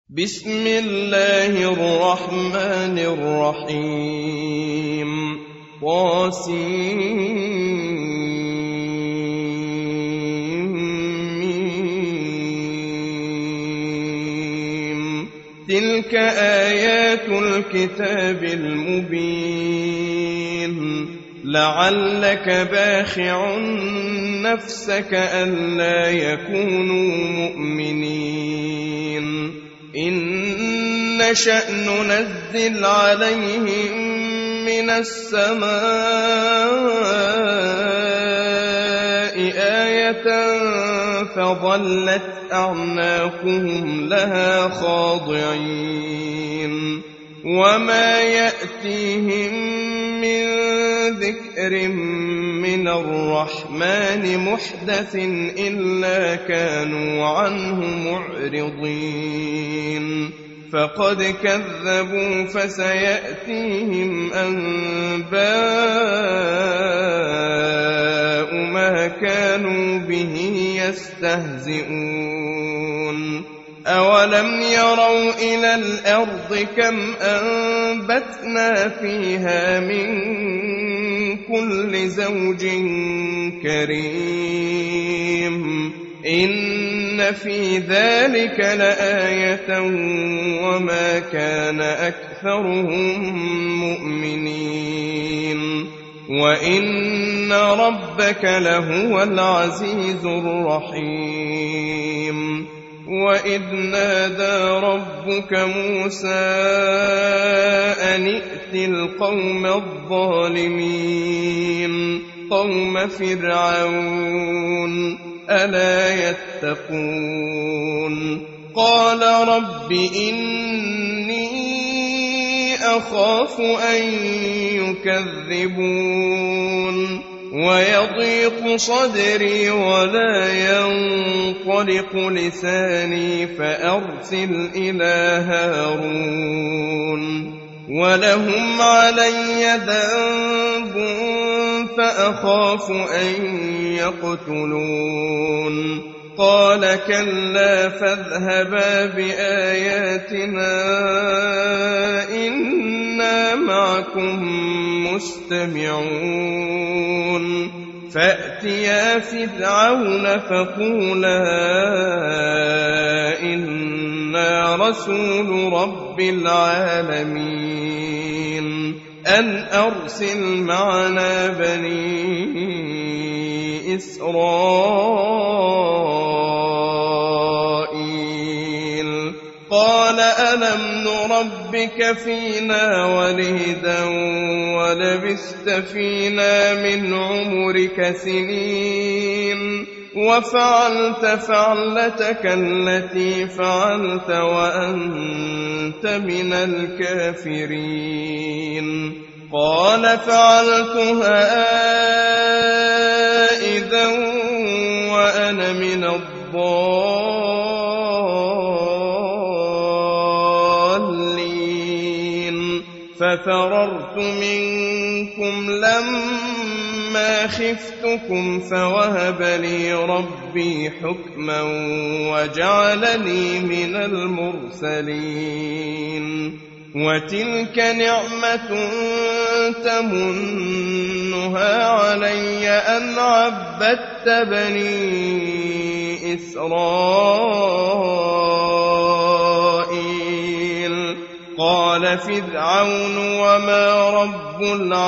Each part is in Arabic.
بسم الله الرحمن الرحيم طاسيم تلك آيات الكتاب المبين لعلك باخع نفسك ألا يكونوا مؤمنين إن نشأ ننزل عليهم من السماء آية فظلت أعناقهم لها خاضعين وما يأتيهم من ذكر من الرحمن محدث إلا كانوا عنه معرضين فقد كذبوا فسيأتيهم أنباء ما كانوا به يستهزئون أولم يروا إلى الأرض كم أنبتنا فيها من كل زوج كريم إن في ذلك لآية وما كان أكثرهم مؤمنين وإن ربك لهو العزيز الرحيم وإذ نادى ربك موسى أن ائت القوم الظالمين قوم فرعون ألا يتقون قال رب إني أخاف أن يكذبون ويضيق صدري ولا ينطلق لساني فأرسل إلى هارون ولهم علي ذنب فأخاف أن يقتلون قال كلا فاذهبا بآياتنا إنا معكم مستمعون فأتيا فرعون فقولا إنا رسول رب العالمين أن أرسل معنا بني إسرائيل قال ألم نربك فينا وليدا ولبثت فينا من عمرك سنين وفعلت فعلتك التي فعلت وأنت من الكافرين قال فعلتها إذا وأنا من الضالين ففررت منكم لما خفتكم فوهب لي ربي حكما وجعلني من المرسلين وتلك نعمة تمنها علي أن عبدت بني إسرائيل قال فرعون وما رب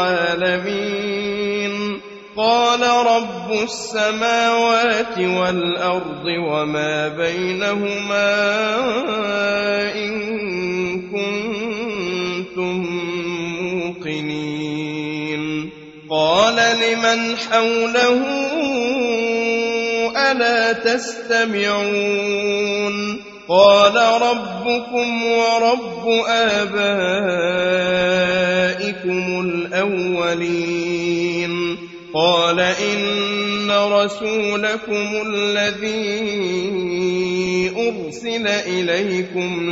العالمين قال رب السماوات والأرض وما بينهما إن كنتم موقنين قال لمن حوله ألا تستمعون قال ربكم ورب آبائكم الأولين قال إن رسولكم الذي أرسل إليكم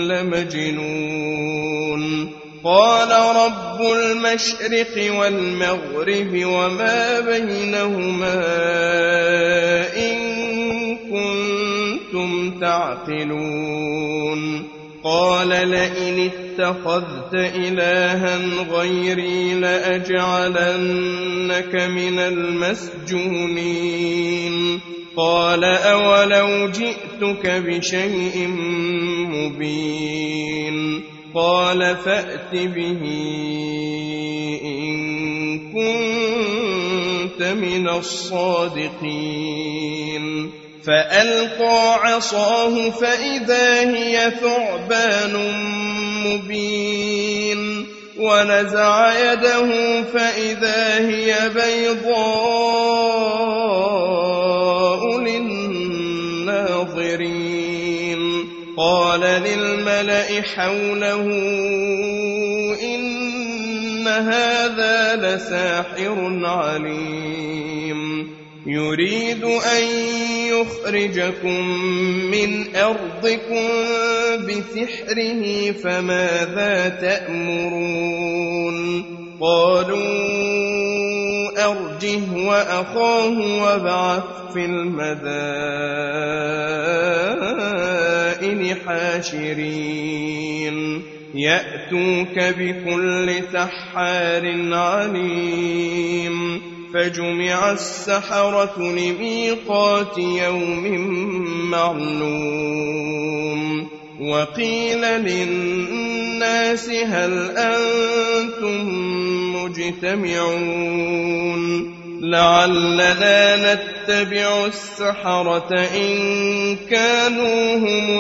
لمجنون قال رب المشرق والمغرب وما بينهما إن كنتم تعقلون قال لئن اتخذت إلها غيري لأجعلنك من المسجونين قال أولو جئتك بشيء مبين قال فأت به إن كنت من الصادقين فألقى عصاه فإذا هي ثعبان مبين ونزع يده فإذا هي بيضاء للناظرين قال للملأ حوله إن هذا لساحر عليم يريد أن يخرجكم من أرضكم بسحره فماذا تأمرون قالوا أرجه وأخاه وابعث في المدائن حاشرين يأتوك بكل سحار عليم فجمع السحرة لميقات يوم معلوم وقيل للناس هل أنتم مجتمعون لعلنا نتبع السحرة إن كانوا هم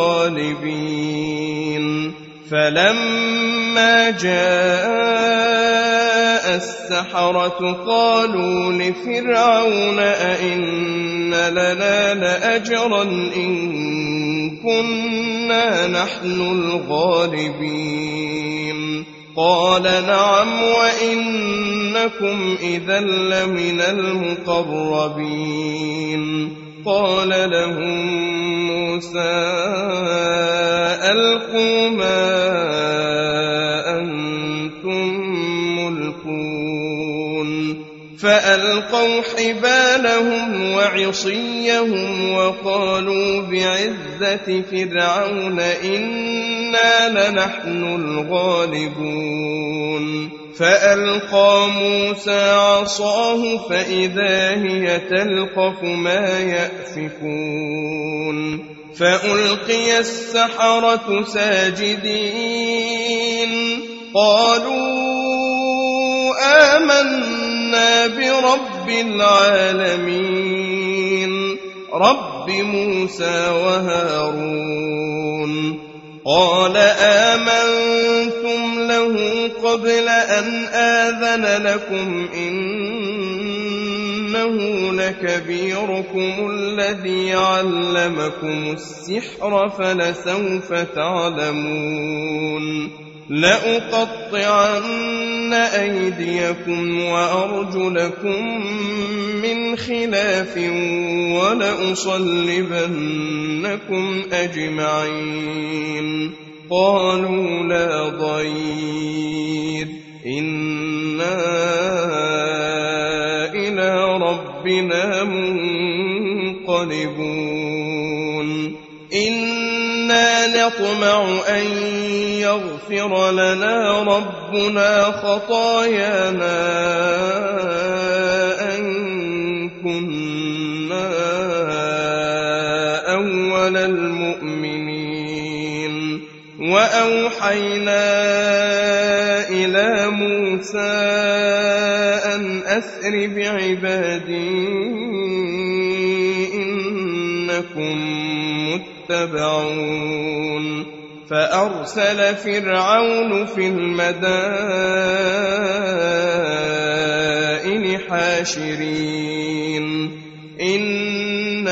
الغالبين فلما جاء السحرة قالوا لفرعون أئن لنا لأجرا إن كنا نحن الغالبين قال نعم وإنكم إذا لمن المقربين قال لهم موسى ألقوا ما أنتم ملقون فألقوا حبالهم وعصيهم وقالوا بعزة فرعون إنا لنحن الغالبون فألقى موسى عصاه فإذا هي تلقف ما يأفكون فألقي السحرة ساجدين قالوا آمنا برب العالمين رب موسى وهارون قال آمنتم له قبل أن آذن لكم إنه لكبيركم الذي علمكم السحر فلسوف تعلمون لأقطعن أيديكم وأرجلكم من خلاف ولأصلبنكم أجمعين قالوا لا ضير إنا إلى ربنا منقلبون إنا نطمع أن يغفر لنا ربنا خطايانا أن كنا أول المؤمنين وأوحينا إلى موسى أن أسر بعبادي إنكم متبعون فأرسل فرعون في المدائن حاشرين إن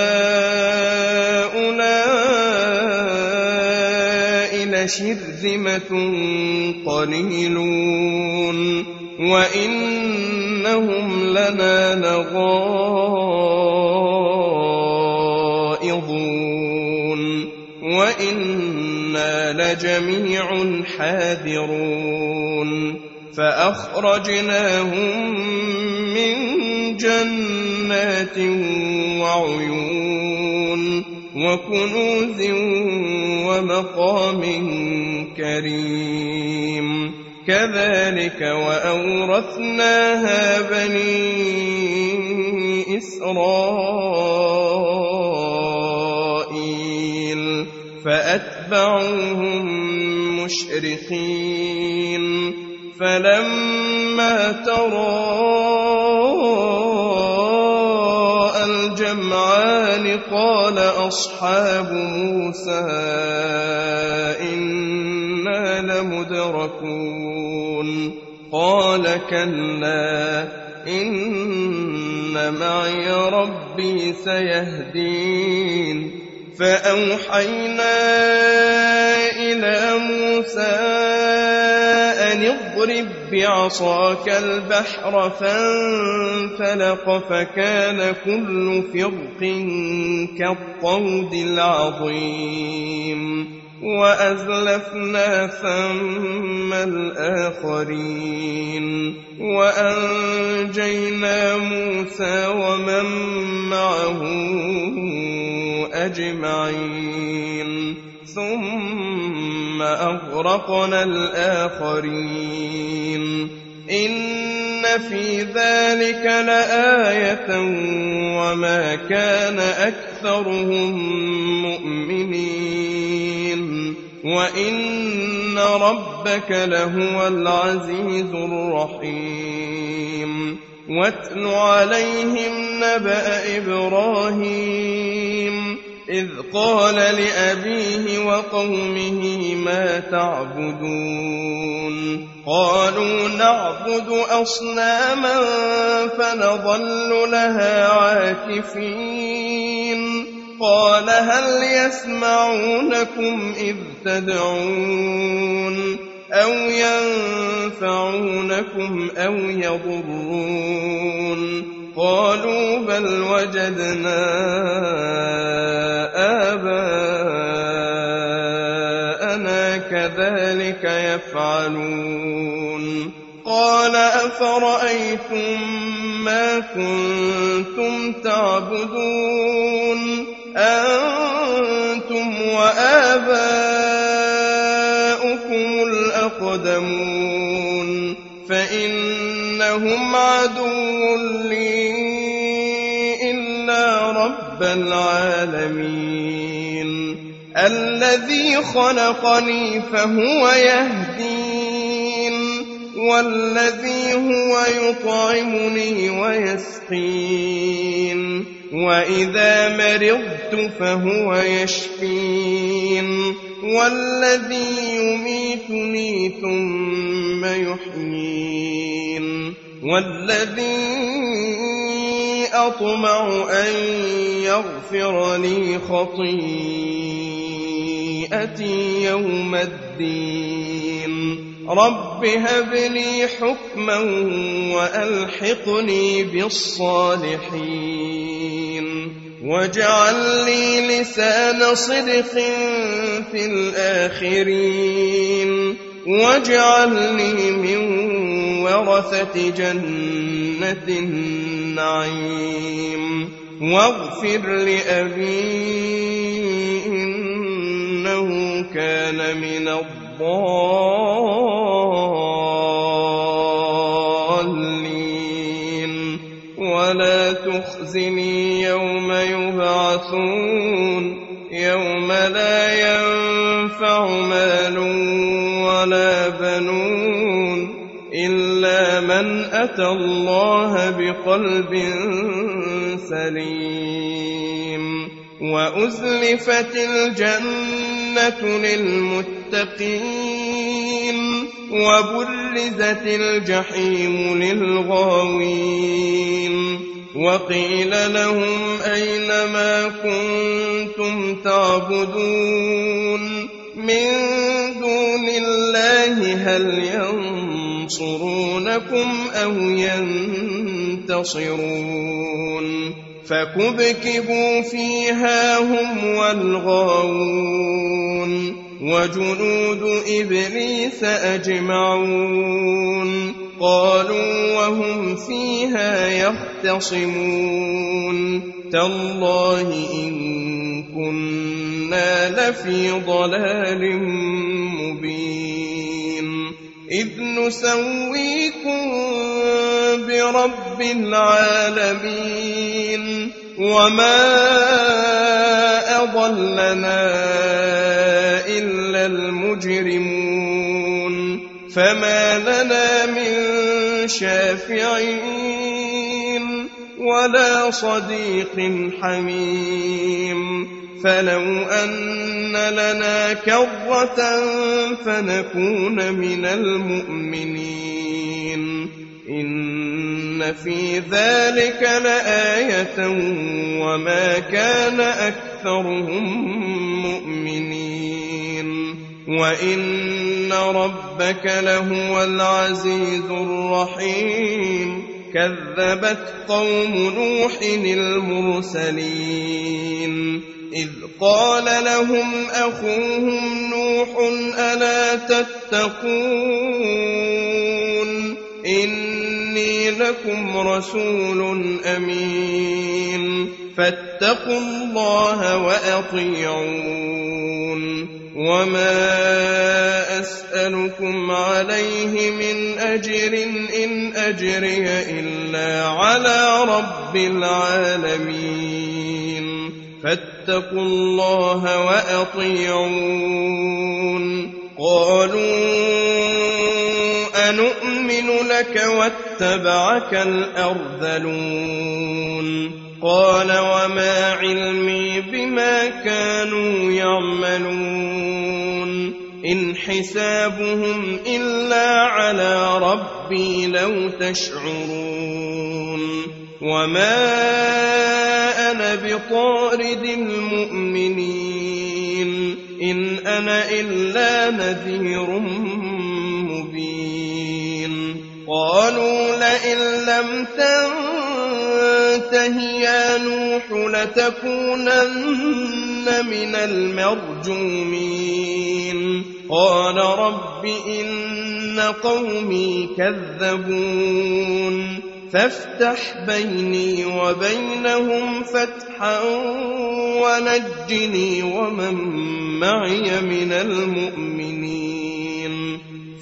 هؤلاء لشرذمة قليلون وإنهم لنا لغائظون وإنا لجميع حاذرون فأخرجناهم من جنات وعيون وكنوز ومقام كريم كذلك وأورثناها بني إسرائيل فأتبعوهم مشرقين فلما تراءى الجمعان قال أصحاب موسى إنا لمدركون قال كلا إن معي ربي سيهدين فأوحينا إلى موسى أن اضرب بعصاك البحر فانفلق فكان كل فرق كالطود العظيم وأزلفنا ثم الآخرين وأنجينا موسى ومن معه أجمعين ثم أغرقنا الآخرين إن في ذلك لآية وما كان أكثرهم مؤمنين وإن ربك لهو العزيز الرحيم واتل عليهم نبأ إبراهيم إذ قال لأبيه وقومه ما تعبدون قالوا نعبد أصناما فنظل لها عاكفين قال هل يسمعونكم إذ تدعون أو ينفعونكم أو يضرون قالوا بل وجدنا آباءنا كذلك يفعلون قال أفرأيتم ما كنتم تعبدون أنتم وآباؤكم الأقدمون فإنهم عدو لي إلا رب العالمين الذي خلقني فهو يهدين والذي هو يطعمني ويسقين وإذا مرضت فهو يشفين والذي يميتني ثم يحيين والذي أطمع أن يغفر لي خطيئتي يوم الدين رب هب لي حكما وألحقني بالصالحين واجعل لي لسان صدق في الآخرين واجعلني من ورثة جنة النعيم واغفر لأبي إنه كان من الضالين ولا تخزني يوم يبعثون يوم لا ينفع مال ولا بنون إلا من أتى الله بقلب سليم وأزلفت الجنة للمتقين وبرزت الجحيم للغاوين وقيل لهم أين ما كنتم تعبدون من دون الله هل ينصرونكم أو ينتصرون فكبكبوا فيها هم والغاوون وجنود إبليس أجمعون قالوا وهم فيها يختصمون تالله إن كنا إنا لفي ضلال مبين إذ نسويكم برب العالمين وما أضلنا إلا المجرمون فما لنا من شافعين ولا صديق حميم فلو أن لنا كرة فنكون من المؤمنين إن في ذلك لآية وما كان أكثرهم مؤمنين وإن ربك لهو العزيز الرحيم كذبت قوم نوح المرسلين إذ قال لهم أخوهم نوح ألا تتقون إني لكم رسول أمين فاتقوا الله وأطيعون وما أسألكم عليه من أجر إن أجري إلا على رب العالمين فاتقوا الله وأطيعون قالوا أنؤمن لك واتبعك الأرذلون قال وما علمي بما كانوا يعملون إن حسابهم إلا على ربي لو تشعرون وما أنا بطارد المؤمنين إن أنا إلا نذير مبين قالوا لئن لم تنته يا نوح لتكونن من المرجومين قال رب إن قومي كذبون فافتح بيني وبينهم فتحا ونجني ومن معي من المؤمنين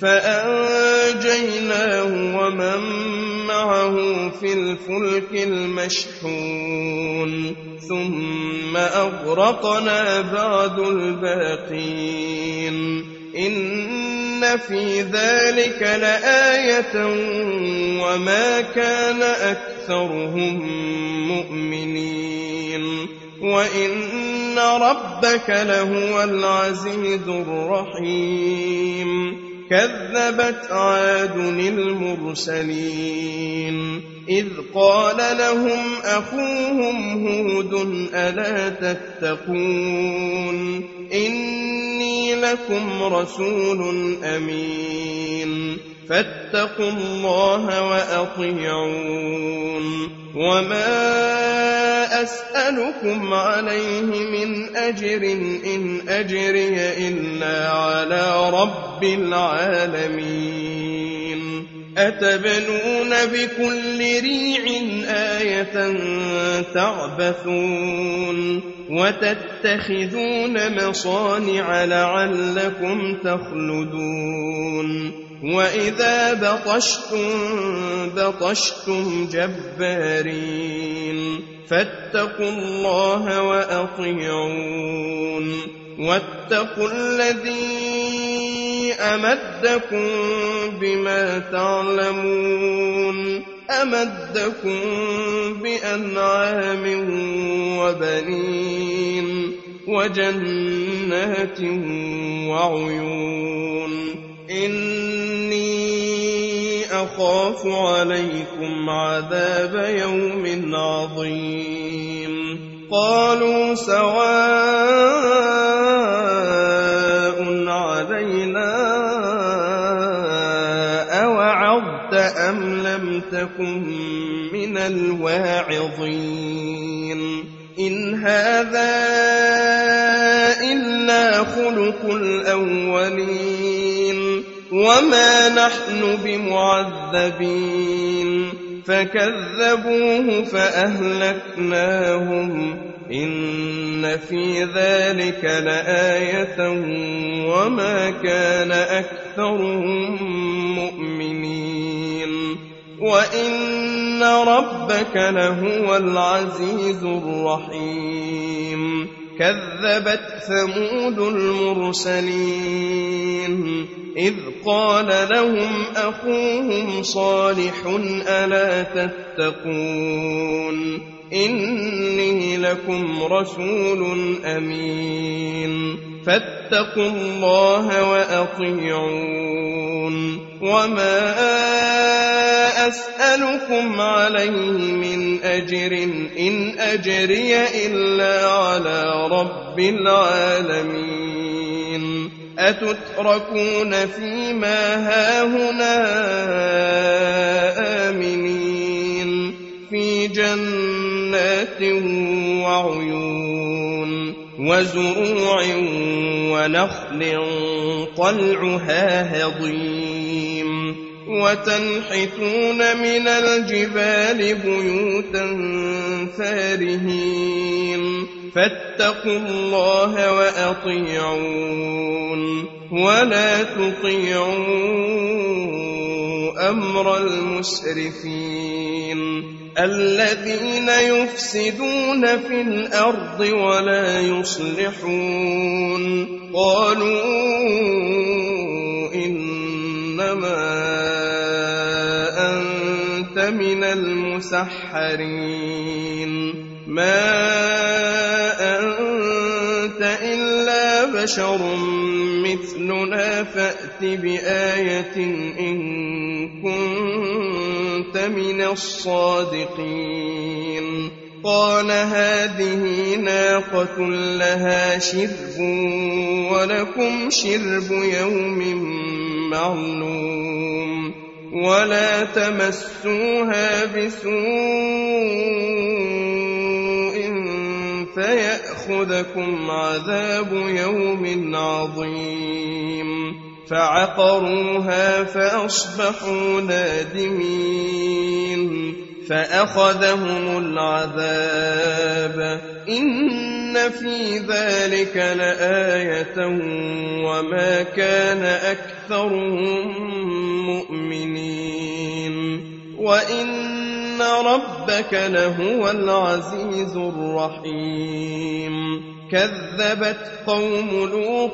فأنجيناه ومن معه في الفلك المشحون ثم أغرقنا بعد الباقين إن في ذلك لآية وما كان أكثرهم مؤمنين وإن ربك لهو العزيز الرحيم كذبت عاد المرسلين إذ قال لهم أخوهم هود ألا تتقون إني لكم رسول أمين فاتقوا الله وأطيعون وما أسألكم عليه من أجر إن أجري إلا على رب العالمين أتبنون بكل ريع آية تعبثون وتتخذون مصانع لعلكم تخلدون وإذا بطشتم جبارين فاتقوا الله وأطيعون واتقوا الذي أمدكم بما تعلمون أمدكم بأنعام وبنين وجنات وعيون إني أخاف عليكم عذاب يوم عظيم قالوا سواء علينا أوعظت أم لم تكن من الواعظين إن هذا إلا خلق الأولين وما نحن بمعذبين فكذبوه فأهلكناهم إن في ذلك لآية وما كان أكثرهم مؤمنين وإن ربك لهو العزيز الرحيم كذبت ثمود المرسلين إذ قال لهم أخوهم صالح ألا تتقون إني لكم رسول أمين فاتقوا الله وأطيعون وما أسألكم عليه من أجر إن أجري إلا على رب العالمين أتتركون فيما هاهنا آمنين في جنات وعيون وزروع ونخل طلعها هضيم وتنحتون من الجبال بيوتا فارهين فاتقوا الله وأطيعون ولا تطيعوا أمر المسرفين الذين يفسدون في الأرض ولا يصلحون قالوا إنما أنت من المسحرين ما أنت إلا بشر مثلنا فأت بآية إن كنت من الصادقين قال هذه ناقة لها شرب ولكم شرب يوم معلوم ولا تمسوها بسوء فيأخذكم عذاب يوم عظيم فعقروها فأصبحوا نادمين فأخذهم العذاب إن في ذلك لآية وما كان أكثرهم مؤمنين وإن ربك لهو العزيز الرحيم كذبت قوم لوط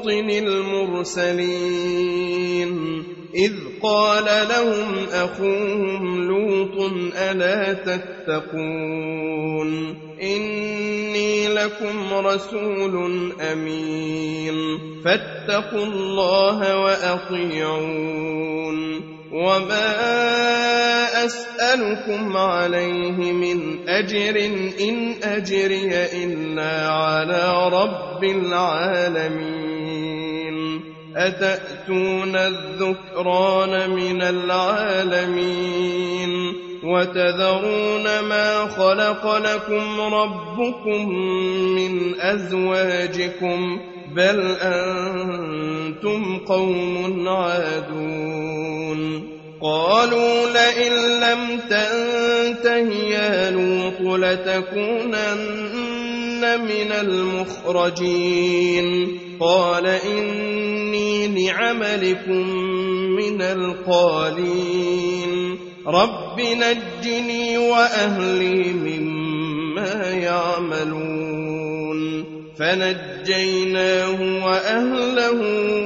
المرسلين إذ قال لهم أخوهم لوط ألا تتقون إني لكم رسول أمين فاتقوا الله وأطيعون وما أسألكم عليه من أجر إن أجري إلا على رب العالمين أتأتون الذكران من العالمين وتذرون ما خلق لكم ربكم من أزواجكم بل أنتم قوم عادون قالوا لئن لم تنته يا لوط لتكونن من المخرجين قال إني لعملكم من القالين رب نجني وأهلي مما يعملون فنجيناه وأهله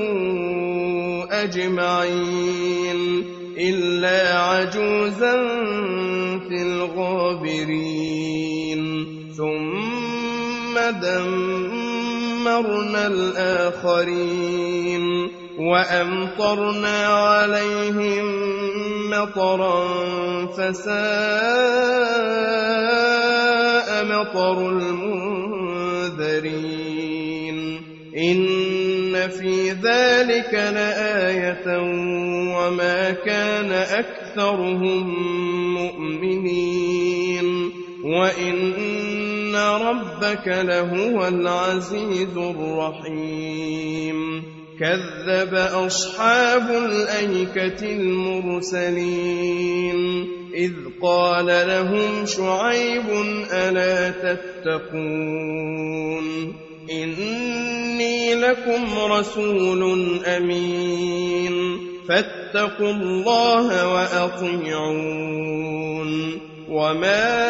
أجمعين إلا عجوزا في الغابرين ثم دمرنا الآخرين وأمطرنا عليهم مطرا فساء مطر المنذرين إن في ذلك لآية وما كان أكثرهم مؤمنين وإن ربك لهو العزيز الرحيم كذب أصحاب الأيكة المرسلين إذ قال لهم شعيب ألا تتقون إني لكم رسول أمين فاتقوا الله وأطيعون وما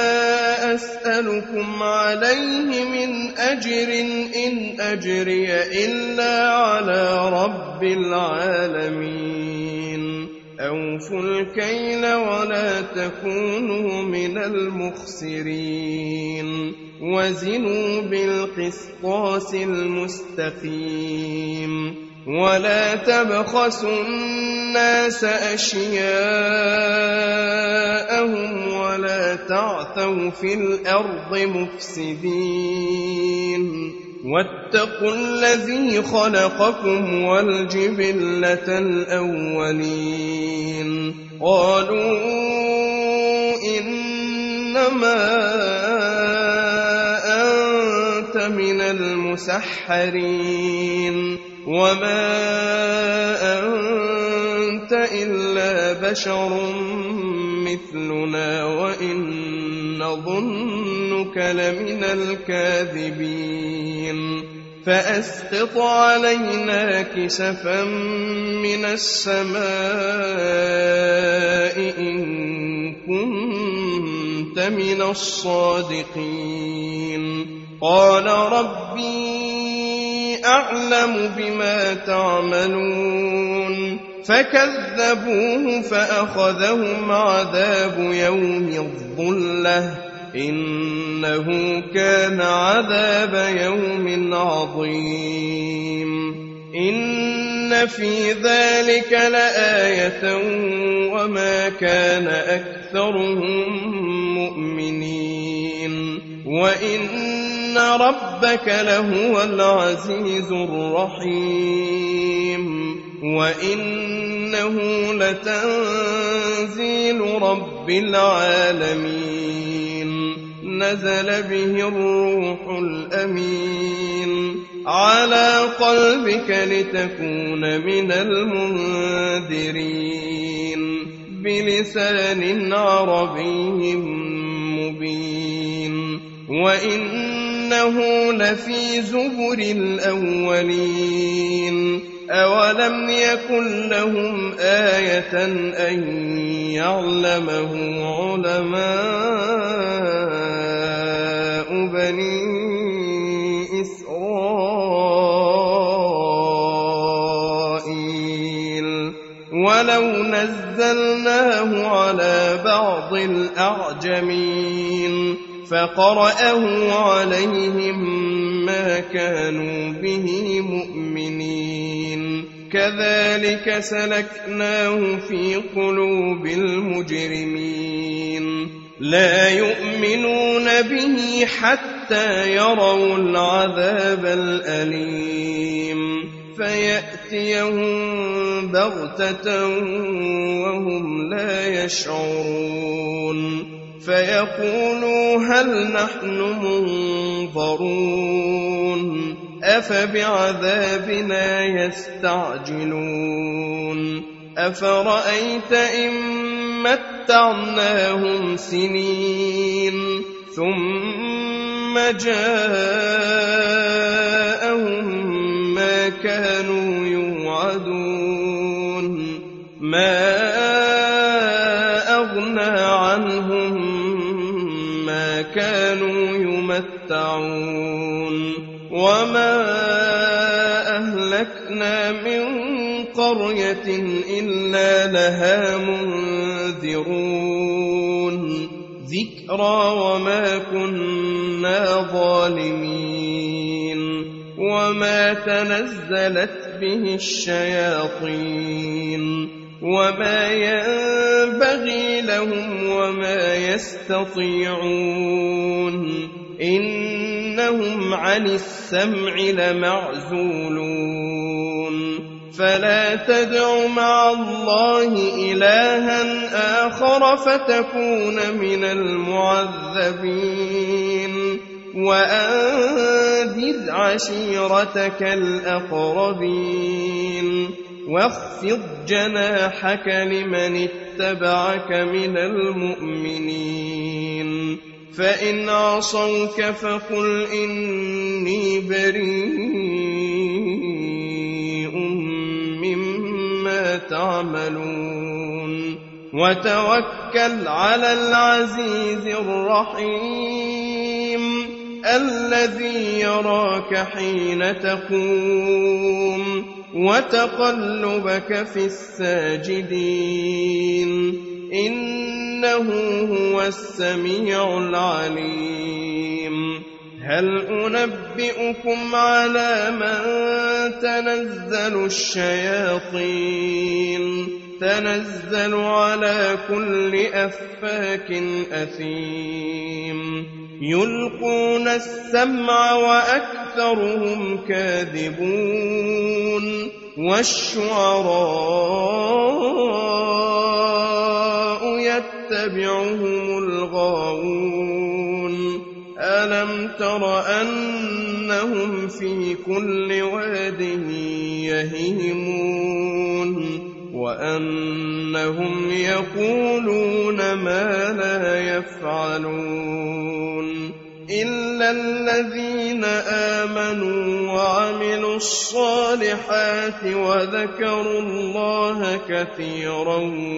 أسألكم عليه من أجر إن أجري إلا على رب العالمين أوفوا الكيل ولا تكونوا من المخسرين وزنوا بالقسطاس المستقيم ولا تبخسوا الناس أشياءهم ولا تعثوا في الأرض مفسدين واتقوا الذي خلقكم والجبلة الأولين قالوا إنما أنت من المسحرين وما أنت إلا بشر مثلنا وإن نظنك لمن الكاذبين فأسقط علينا كسفا من السماء إن كنت من الصادقين قال ربي أعلم بما تعملون فكذبوه فأخذهم عذاب يوم الظلة إنه كان عذاب يوم عظيم إن في ذلك لآية وما كان أكثرهم مؤمنين وإن ربك لهو العزيز الرحيم وإنه لتنزيل رب العالمين نزل به الروح الأمين على قلبك لتكون من المنذرين بلسان عربي مبين وإنه لفي زبر الأولين أولم يكن لهم آية أن يعلمه علماء بني إسرائيل ولو نزلناه على بعض الأعجمين فقرأه عليهم ما كانوا به مؤمنين كذلك سلكناه في قلوب المجرمين لا يؤمنون به حتى يروا العذاب الأليم فيأتيهم بغتة وهم لا يشعرون فيقولوا هل نحن منظرون أفبعذابنا يستعجلون أفرأيت إن متعناهم سنين ثم جاءهم ما كانوا يوعدون ما أغنى عنهم ما كانوا يمتعون وما أهلكنا من قرية إلا لها منذرون ذكرى وما كنا ظالمين وما تنزلت به الشياطين وما ينبغي لهم وما يستطيعون إنهم عن السمع لمعزولون فلا تدع مع الله إلها آخر فتكون من المعذبين وأنذر عشيرتك الأقربين واخفض جناحك لمن اتبعك من المؤمنين فإن عصوك فقل إني بريء مما تعملون وتوكل على العزيز الرحيم الذي يراك حين تقوم وتقلبك في الساجدين إنه هو السميع العليم هل أنبئكم على من تنزل الشياطين تنزل على كل أفاك أثيم يلقون السمع وأكثرهم كاذبون والشعراء يتبعهم الغاوون ألم تر أنهم في كل واد يهيمون وأنهم يقولون ما لا يفعلون إلا الذين آمنوا وعملوا الصالحات وذكروا الله كثيرا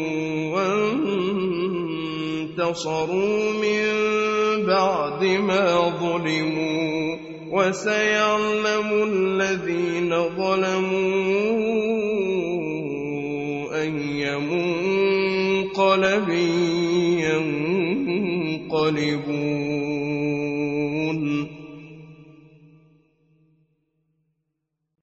وانتصروا من بعد ما ظلموا وسيعلم الذين ظلموا أي منقلب ينقلبون